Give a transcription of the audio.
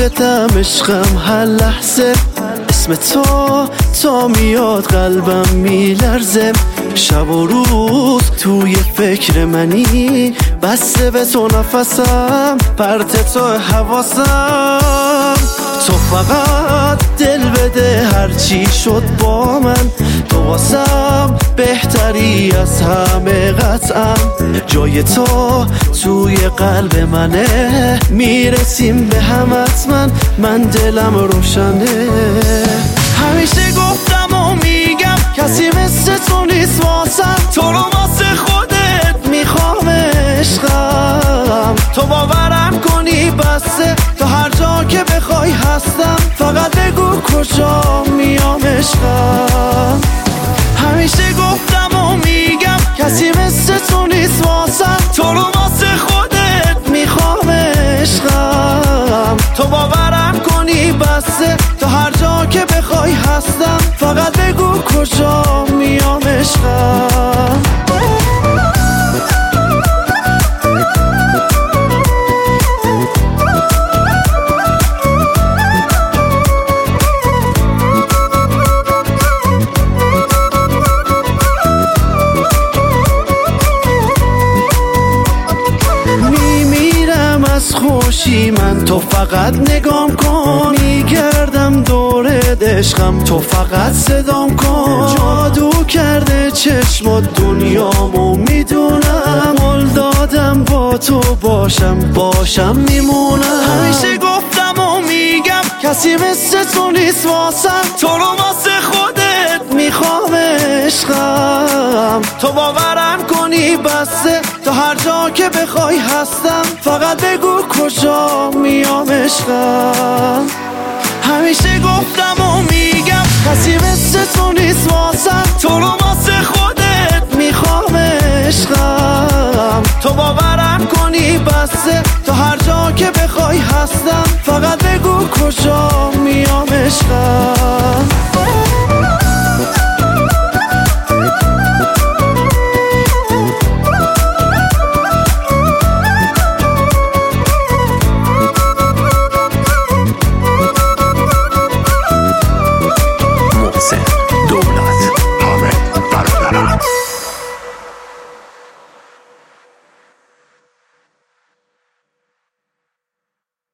عاشقتم عشقم هر لحظه، اسم تو میاد قلبم میلرزه، شب و روز توی فکر منی، بسته به تو نفسم، پرت تو حواسم، تو فقط دل بده هرچی شد با من، تو واسم بهتری از همه قطعم، جای تو توی قلب منه، میرسیم به هم حتما، من دلم روشنه. همیشه گفتم و میگم کسی مثل تو نیست واسم، تو رو واسه خودت میخوام عشقم، تو باورم کنی بسته تا هر جا که بخوای هستم، فقط بگو کجا میام عشقم. همیشه گفتم و میگم کسی مثل تو نیست واسم، تو رو واسه خودت میخوام عشقم، تو باورم کنی بسته تا هر جا که بخوای هستم، فقط بگو کجا میام عشقم. از خوشی من تو فقط نگام کن، میگردم دور عشقم تو فقط صدام کن، جادو کرده چشمات دنیامو میدونم، قول دادم با تو باشم میمونم. همیشه گفتم و میگم کسی مثل تو نیست واسم، تو رو واسه خودت میخوام عشقم، تو باورم کنی بسته تا هر جا که بخوای هستم، فقط بگو کجا میام عشقم. همیشه گفتم و میگم کسی مثل تو نیست واسم، تو رو واسه خودت میخوام عشقم، تو باورم کنی بسته تا هر جا که بخوای هستم،